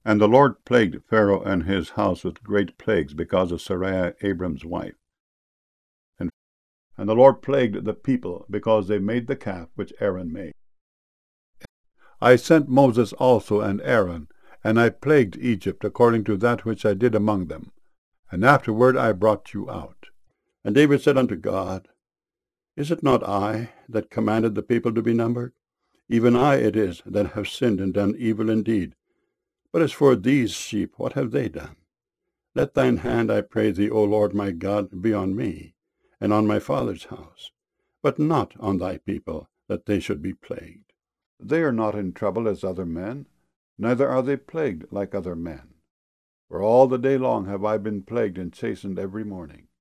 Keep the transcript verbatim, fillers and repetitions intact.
And the Lord plagued Pharaoh and his house with great plagues because of Sarai, Abram's wife. And, and the Lord plagued the people because they made the calf which Aaron made. I sent Moses also and Aaron, and I plagued Egypt according to that which I did among them. And afterward I brought you out. And David said unto God, Is it not I that commanded the people to be numbered? Even I it is that have sinned and done evil indeed. But as for these sheep, what have they done? Let thine hand, I pray thee, O Lord my God, be on me, and on my father's house, but not on thy people, that they should be plagued. They are not in trouble as other men, neither are they plagued like other men. For all the day long have I been plagued and chastened every morning.